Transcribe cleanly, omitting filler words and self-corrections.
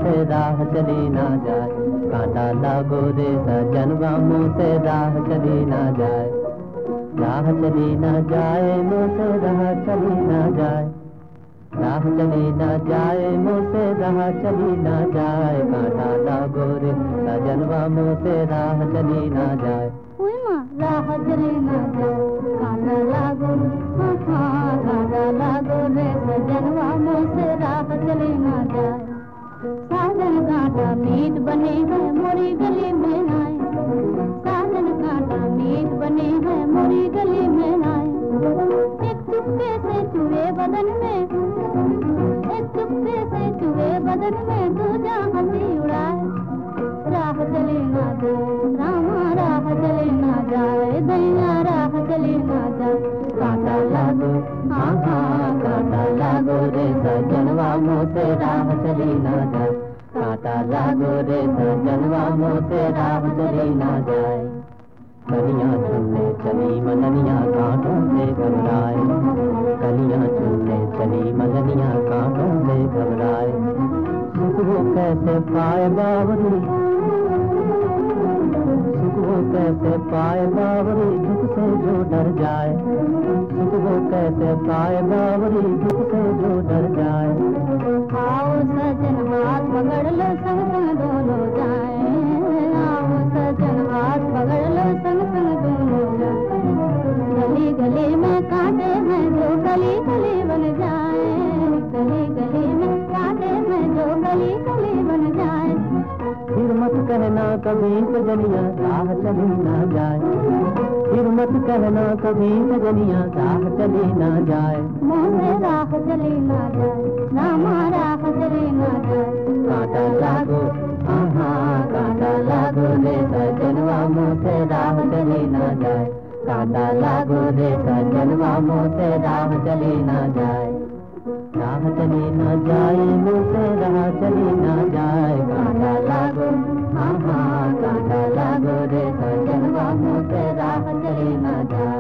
से राह चली ना जाए, कांटा लागो रे सजनवा मुँह से राह चली ना जाए, राह चली ना जाए मुँह से राह चली ना जाए, राह चली ना जाए मुँह से राह चली ना जाए, कांटा लागो रे सजनवा मुँह से राह चली ना जाए। राह चली ना जाए, कांटा लागो कांटा लागो रे सजनवा मुँह से राह चली ना जाए। साजन कांटा मीत बने है मोरी गली में आए, साजन कांटा मीत बने है मोरी गली में आए। एक चुपके से चुए बदन में, एक चुपके से चुए बदन में दूजा हंसी उड़ाए। राह चली ना जाए रामा राह चली ना जाए, दैया राह चली ना जाए, कांटा लागो कांटा लागो रे सजनवा मुँह से राह चली ना जाए, कांटा लागो रे सजनवा मुँह से राह चली ना जाए। कलियां चुनने चली मदनिया कांटों से घबराए, कलियां चुनने चली मदनिया कांटों से घबराए, सुख वो कैसे पाए बावरी, सुख वो कैसे पाए बावरी दुख से जो डर जाए, सुख वो कैसे पाए बावरी दुख से जो डर जाए। आओ सजन हाथ पकड़ लो संग संग दोनों जाए, आओ सजन हाथ पकड़ लो संग संग दोनों जाए। गली गली में कांटे हैं जो गली गली बन जाए, गली गली में कांटे हैं जो गली गली बन जाए। फिर मत कहना कभी सजनिया राह चली ना जाए, फिर मत कहना कभी सजनिया राह चली ना जाए, मुँह से राह चली ना जाए, रामा राह चली ना जाए। कांटा लागो कांटा लागो रे सजनवा मुँह से राह चली ना जाए, कांटा लागो रे सजनवा मुँह से राह चली ना जाए, राह चली ना जाए मुँह से राह चली ना जाए, कांटा लागो कांटा लागो रे सजनवा मुँह से राह चली ना जाए।